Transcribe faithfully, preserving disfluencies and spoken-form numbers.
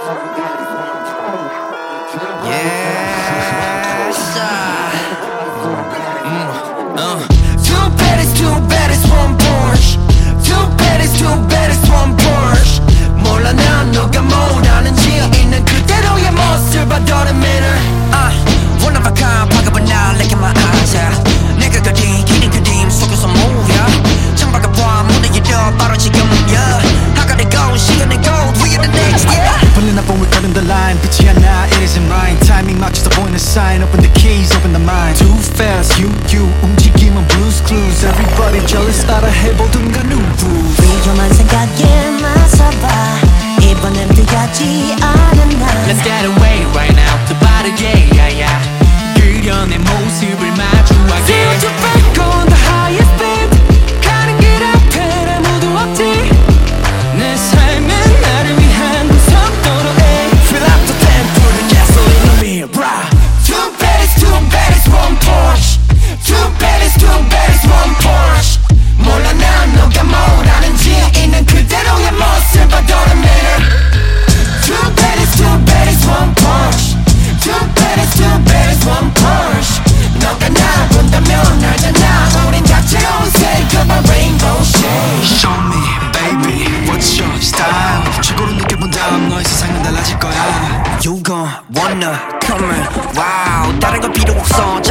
Yes, mm, uh. Two baddies, two baddies, one Porsche. Two baddies, two baddies, one Porsche. 몰라 난 너가 뭐라는지 있는 그대로의 모습 I don't matter. uh, One of a kind, 바가본 날 내게 말하자. 내가 그린 기린 그림 속에서 모여 창밖을 봐 문을 열어 바로 지금이야. I gotta go, 시간은 go, we are the next, yeah. Pulling up when we cutting the line 빛이 하나, it isn't mine. Timing 맞춰서 보이는 sign. Open the keys, open the mind. Too fast, you, you 움직임은 blues clues. Everybody jealous 따라 해보든가 누구. 위험한 생각에 맞서봐. 이번엔 피하지 않은 날. Let's get away right now 더 빠르게 yeah, yeah. 그려 내 모습을 마주하게. Feel to break on the highest beat. 가는 길 앞엔 아무도 없지. 내 삶은 나를 위한 고속도로에 Fill up the tank, put the gasoline on me, brah. Two baddies, two baddies, one Porsche. Two baddies, two baddies, one Porsche. 몰라 난 너가 뭐라는지 있는 그대로의 모습 I don't matter. Two baddies, two baddies, one Porsche. Two baddies, two baddies, one Porsche. 너가 날 본다면 알잖아 우린 다채로운 색깔의 rainbow shade. Show me, baby, what's your style? 최고로 느껴본다면 너의 세상은 달라질 거야. You gon' wanna come in, wow. 다른 건 필요 없어